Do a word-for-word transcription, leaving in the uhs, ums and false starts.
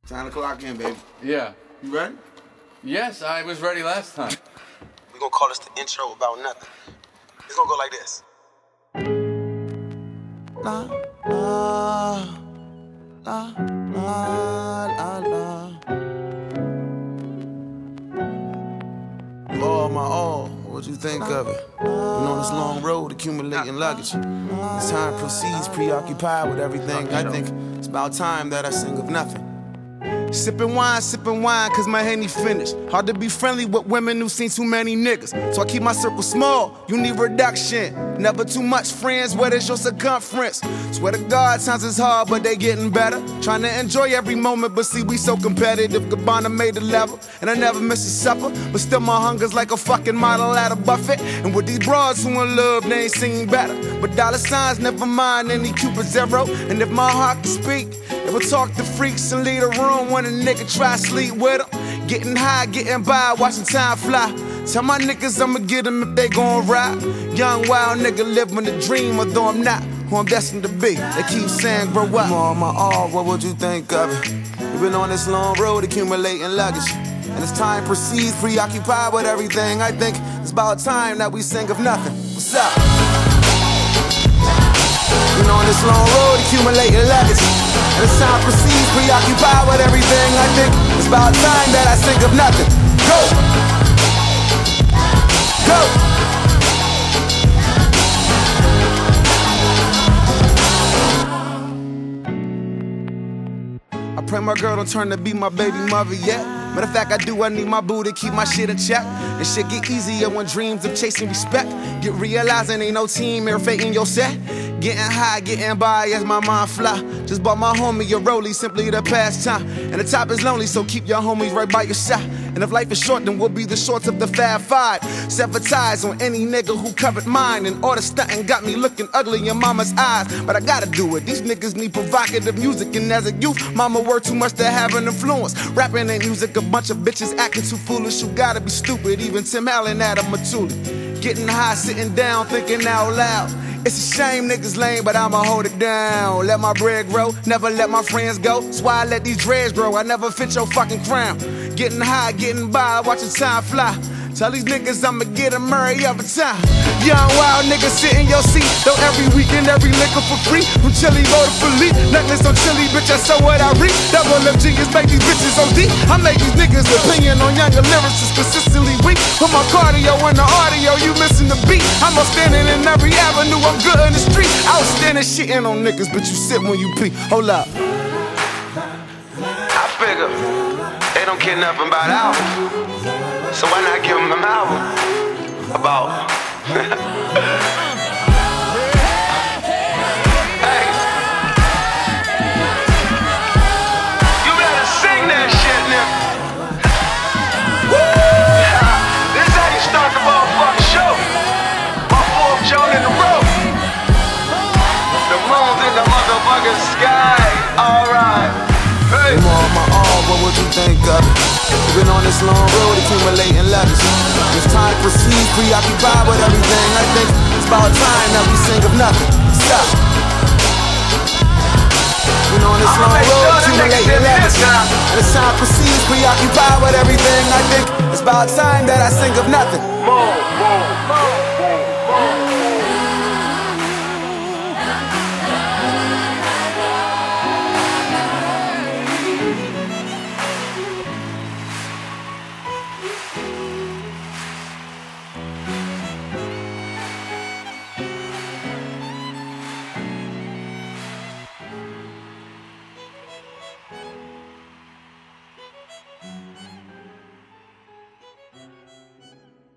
Time to clock in, baby. Yeah. You ready? Yes, I was ready last time. We're gonna call this the intro about nothing. It's gonna go like this. La, la, la, la, la, la. You all my all, what you think of it? Been on this long road accumulating luggage. As time proceeds, preoccupied with everything, I think it's about time that I sing of nothing. Sippin' wine, sippin' wine, cause my Henny finished. Hard to be friendly with women who seen too many niggas. So I keep my circle small, you need reduction. Never too much friends, what is your circumference? Swear to God, times is hard, but they getting better. Trying to enjoy every moment, but see we so competitive. Gabbana made the level, and I never miss a supper. But still my hunger's like a fucking model at a buffet. And with these broads who in love, they ain't seen better. But dollar signs, never mind any Cupid zero. And if my heart can speak, it will talk to freaks and leave the room when a nigga try to sleep with them. Getting high, getting by, watching time fly. Tell my niggas I'ma get them if they gon' ride. Young wild nigga living the dream, although I'm not who I'm destined to be. They keep saying grow up. I'm all my all, what would you think of it? We've been on this long road accumulating luggage. And as time proceeds, preoccupied with everything, I think it's about time that we sing of nothing. What's up? Been on this long road accumulating luggage. And as time proceeds, preoccupied with everything, I think it's about time that I sing of nothing. Go! Go! I pray my girl don't turn to be my baby mother yet. Matter of fact, I do, I need my boo to keep my shit in check. And shit get easier when dreams of chasing respect. Get realizing ain't no team here faking your set. Getting high, getting by as my mind fly. Just bought my homie a rollie, simply the pastime. And the top is lonely, so keep your homies right by your side. And if life is short, then we'll be the shorts of the Fab Five. Sever ties on any nigga who covered mine. And all the stunting got me looking ugly in mama's eyes. But I gotta do it, these niggas need provocative music. And as a youth, mama worked too much to have an influence. Rapping ain't music, a bunch of bitches acting too foolish. You gotta be stupid, even Tim Allen had a Matuli. Getting high, sitting down, thinking out loud. It's a shame niggas lame, but I'ma hold it down. Let my bread grow, never let my friends go. That's why I let these dreads grow, I never fit your fucking crown. Getting high, getting by, watching time fly. Tell these niggas I'ma get a Murray every time. Young wild niggas sit in your seat. Though every weekend, every liquor for free. From Chili, roll to Philippe. Necklace on Chili, bitch, I saw what I read. Double M G is make these bitches O D. I make these niggas' opinion on younger lyrics is consistently weak. Put my cardio in the audio, you missing the beat. I'm outstanding in every avenue, I'm good in the street. Outstanding shitting on niggas, but you sit when you pee. Hold up. I figure they don't care nothing about album. So why not give them an album about hey. You better sing that shit, nigga. This is how you start the motherfucking show. My fourth joint in a row. The moon's in the motherfucking sky. Alright. Hey. I'm all my all, what would you think of it? We've been on this long road accumulating luggage. As time proceeds, preoccupied with everything, I think it's about time that we sing of nothing. Stop. We've been on this long road accumulating luggage. And as time proceeds, preoccupied with everything, I think it's about time that I sing of nothing. Move, move.